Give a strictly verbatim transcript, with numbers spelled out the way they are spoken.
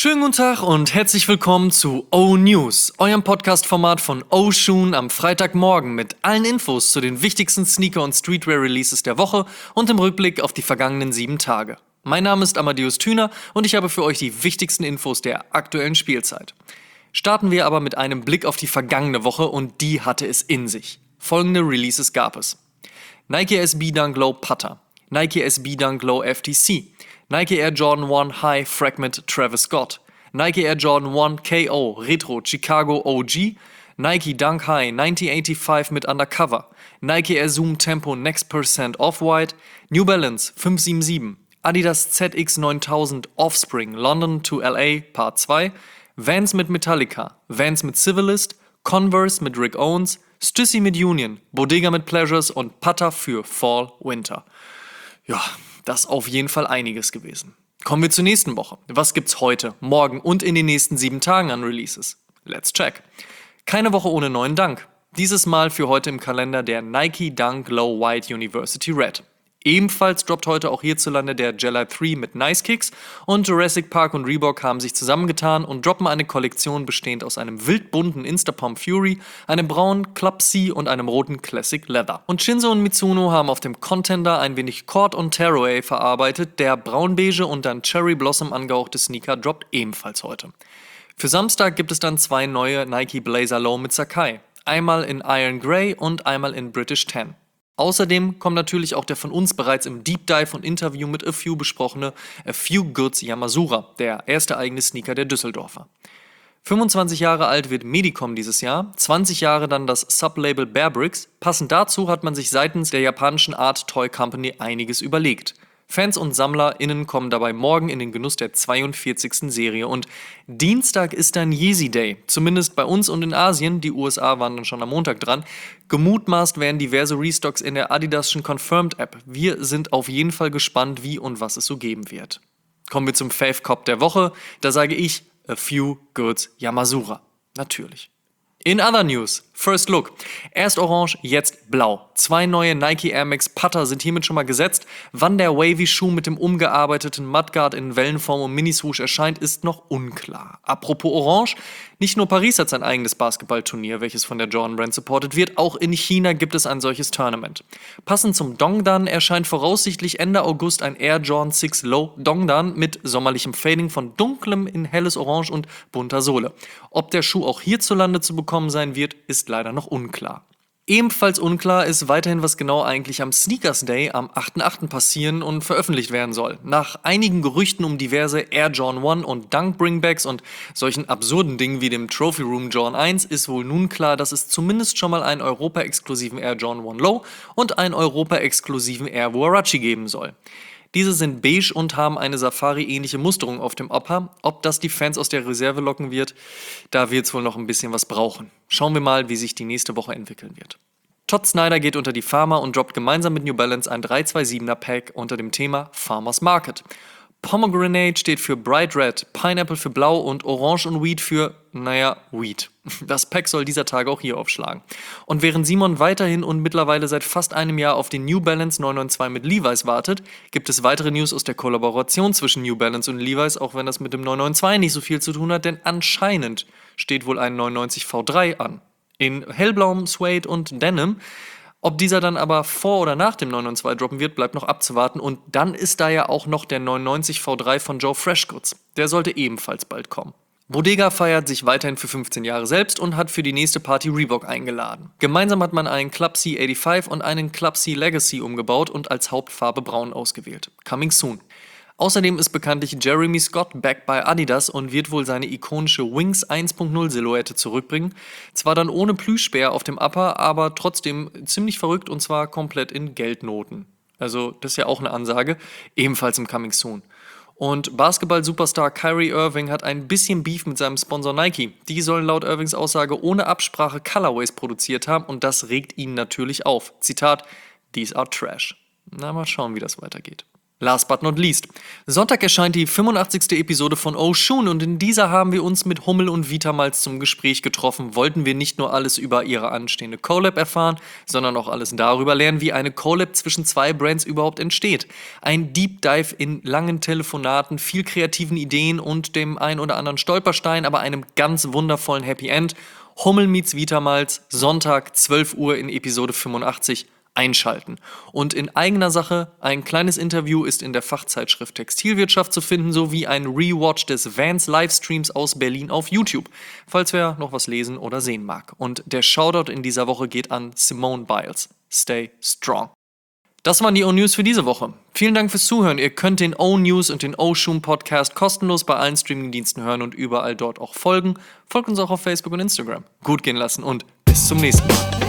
Schönen guten Tag und herzlich willkommen zu O-News, eurem Podcast-Format von O-Shoon am Freitagmorgen mit allen Infos zu den wichtigsten Sneaker- und Streetwear-Releases der Woche und im Rückblick auf die vergangenen sieben Tage. Mein Name ist Amadeus Thüner und ich habe für euch die wichtigsten Infos der aktuellen Spielzeit. Starten wir aber mit einem Blick auf die vergangene Woche und die hatte es in sich. Folgende Releases gab es: Nike S B Dunk Low Putter, Nike S B Dunk Low F T C, Nike Air Jordan eins High Fragment Travis Scott, Nike Air Jordan eins K O Retro Chicago O G, Nike Dunk High neunzehnhundertfünfundachtzig mit Undercover, Nike Air Zoom Tempo Next Percent Off-White, New Balance fünf sieben sieben, Adidas Z X neuntausend Offspring London to L A Part zwei, Vans mit Metallica, Vans mit Civilist, Converse mit Rick Owens, Stussy mit Union, Bodega mit Pleasures und Putter für Fall Winter. Ja, das ist auf jeden Fall einiges gewesen. Kommen wir zur nächsten Woche. Was gibt's heute, morgen und in den nächsten sieben Tagen an Releases? Let's check. Keine Woche ohne neuen Dunk. Dieses Mal für heute im Kalender der Nike Dunk Low White University Red. Ebenfalls droppt heute auch hierzulande der Gel drei mit Nice Kicks und Jurassic Park und Reebok haben sich zusammengetan und droppen eine Kollektion bestehend aus einem wildbunten Instapump Fury, einem braunen Club C und einem roten Classic Leather. Und Shinzo und Mitsuno haben auf dem Contender ein wenig Cord und Tearaway verarbeitet, der braunbeige und dann Cherry Blossom angehauchte Sneaker droppt ebenfalls heute. Für Samstag gibt es dann zwei neue Nike Blazer Low mit Sacai, einmal in Iron Grey und einmal in British Tan. Außerdem kommt natürlich auch der von uns bereits im Deep Dive und Interview mit A Few besprochene A Few Goods Yamasura, der erste eigene Sneaker der Düsseldorfer. fünfundzwanzig Jahre alt wird Medicom dieses Jahr, zwanzig Jahre dann das Sublabel Bearbricks. Passend dazu hat man sich seitens der japanischen Art Toy Company einiges überlegt. Fans und SammlerInnen kommen dabei morgen in den Genuss der zweiundvierzigsten Serie und Dienstag ist dann Yeezy Day, zumindest bei uns und in Asien, die U S A waren dann schon am Montag dran. Gemutmaßt werden diverse Restocks in der Adidas'schen Confirmed App. Wir sind auf jeden Fall gespannt, wie und was es so geben wird. Kommen wir zum Fave Cop der Woche, da sage ich A Few Goods Yamasura. Natürlich. In other news, First Look. Erst orange, jetzt blau. Zwei neue Nike Air Max Putter sind hiermit schon mal gesetzt. Wann der Wavy-Schuh mit dem umgearbeiteten Mudguard in Wellenform und Miniswoosh erscheint, ist noch unklar. Apropos orange, nicht nur Paris hat sein eigenes Basketballturnier, welches von der Jordan Brand supported wird, auch in China gibt es ein solches Tournament. Passend zum Dongdan erscheint voraussichtlich Ende August ein Air Jordan sechs Low Dongdan mit sommerlichem Fading von dunklem in helles Orange und bunter Sohle. Ob der Schuh auch hierzulande zu bekommen sein wird, ist leider noch unklar. Ebenfalls unklar ist weiterhin, was genau eigentlich am Sneakers Day am achten achten passieren und veröffentlicht werden soll. Nach einigen Gerüchten um diverse Air Jordan eins und Dunk Bringbacks und solchen absurden Dingen wie dem Trophy Room Jordan eins ist wohl nun klar, dass es zumindest schon mal einen Europa-exklusiven Air Jordan eins Low und einen Europa-exklusiven Air Huarache geben soll. Diese sind beige und haben eine Safari-ähnliche Musterung auf dem Upper. Ob das die Fans aus der Reserve locken wird, da wird es wohl noch ein bisschen was brauchen. Schauen wir mal, wie sich die nächste Woche entwickeln wird. Todd Snyder geht unter die Pharma und droppt gemeinsam mit New Balance ein drei zwei siebener Pack unter dem Thema Farmers Market. Pomegranate steht für Bright Red, Pineapple für Blau und Orange und Weed für, naja, Weed. Das Pack soll dieser Tage auch hier aufschlagen. Und während Simon weiterhin und mittlerweile seit fast einem Jahr auf den New Balance neun neun zwei mit Levi's wartet, gibt es weitere News aus der Kollaboration zwischen New Balance und Levi's, auch wenn das mit dem neun neun zwei nicht so viel zu tun hat, denn anscheinend steht wohl ein neunundneunzig V drei an. In hellblauem Suede und Denim. Ob dieser dann aber vor oder nach dem neun neun zwei droppen wird, bleibt noch abzuwarten. Und dann ist da ja auch noch der neunundneunzig V drei von Joe Freshgoods. Der sollte ebenfalls bald kommen. Bodega feiert sich weiterhin für fünfzehn Jahre selbst und hat für die nächste Party Reebok eingeladen. Gemeinsam hat man einen Club C fünfundachtzig und einen Club C Legacy umgebaut und als Hauptfarbe braun ausgewählt. Coming soon. Außerdem ist bekanntlich Jeremy Scott back bei Adidas und wird wohl seine ikonische Wings eins Punkt null Silhouette zurückbringen. Zwar dann ohne Plüschbär auf dem Upper, aber trotzdem ziemlich verrückt und zwar komplett in Geldnoten. Also das ist ja auch eine Ansage, ebenfalls im Coming Soon. Und Basketball-Superstar Kyrie Irving hat ein bisschen Beef mit seinem Sponsor Nike. Die sollen laut Irvings Aussage ohne Absprache Colorways produziert haben und das regt ihn natürlich auf. Zitat, "These are trash." Na, mal schauen, wie das weitergeht. Last but not least. Sonntag erscheint die fünfundachtzigste Episode von Oshun und in dieser haben wir uns mit Hummel und Vitamals zum Gespräch getroffen. Wollten wir nicht nur alles über ihre anstehende Collab erfahren, sondern auch alles darüber lernen, wie eine Collab zwischen zwei Brands überhaupt entsteht. Ein Deep Dive in langen Telefonaten, viel kreativen Ideen und dem ein oder anderen Stolperstein, aber einem ganz wundervollen Happy End. Hummel meets Vitamals, Sonntag, zwölf Uhr in Episode fünfundachtzig. Einschalten. Und in eigener Sache, ein kleines Interview ist in der Fachzeitschrift Textilwirtschaft zu finden, sowie ein Rewatch des Vans Livestreams aus Berlin auf YouTube, falls wer noch was lesen oder sehen mag. Und der Shoutout in dieser Woche geht an Simone Biles. Stay strong. Das waren die O-News für diese Woche. Vielen Dank fürs Zuhören. Ihr könnt den O-News und den Oshun Podcast kostenlos bei allen Streamingdiensten hören und überall dort auch folgen. Folgt uns auch auf Facebook und Instagram. Gut gehen lassen und bis zum nächsten Mal.